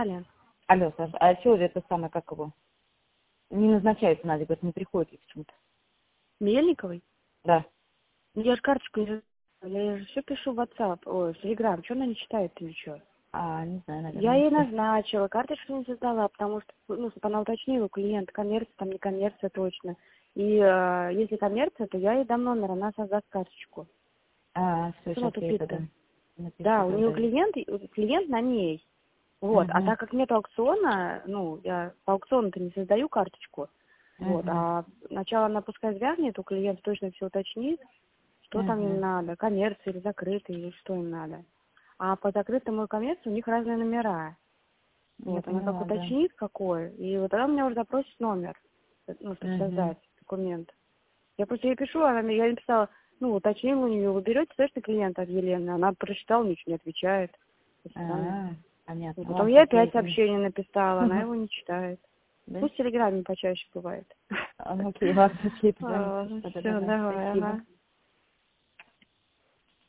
Алло. Алло, Саша, а чего же это самое, как его? Не назначается, Надя, говорит, не приходит почему-то. Мельниковой? Да. Я же карточку не... Я же все пишу в WhatsApp, ой, в Telegram. Что она не читает или что? Не знаю, наверное. Я ей назначила, карточку не создала, потому что, чтобы она уточнила, клиент, коммерция, там не коммерция точно. И если коммерция, то я ей дам номер, она создаст карточку. Все, Что она сейчас я ей тупит-то? напишу Да, у нее тогда. клиент на ней. Вот, а Угу. так как нет аукциона, я по аукциону-то не создаю карточку. Вот, Угу. а сначала она пускай звякнет, у клиента точно все уточнит, что там им Угу. надо, коммерция или закрытый, или что им надо. А по закрытому и коммерции у них разные номера. Я Вот, она как поняла, да. уточнит какой, и вот она у меня уже запросит номер, чтобы Угу. создать документ. Я просто ей пишу, я ей написала, уточнила у нее, вы берете точно клиента от Елены? Она прочитала, ничего не отвечает. Странно. Понятно. Потом Ладно, я сейчас я опять ей... сообщение написала, она его не читает. Да? Ну, в Телеграме почаще бывает. Окей, ладно, сейчас я ей позвоню. Все, Да-да-да. давай, Спасибо. ага.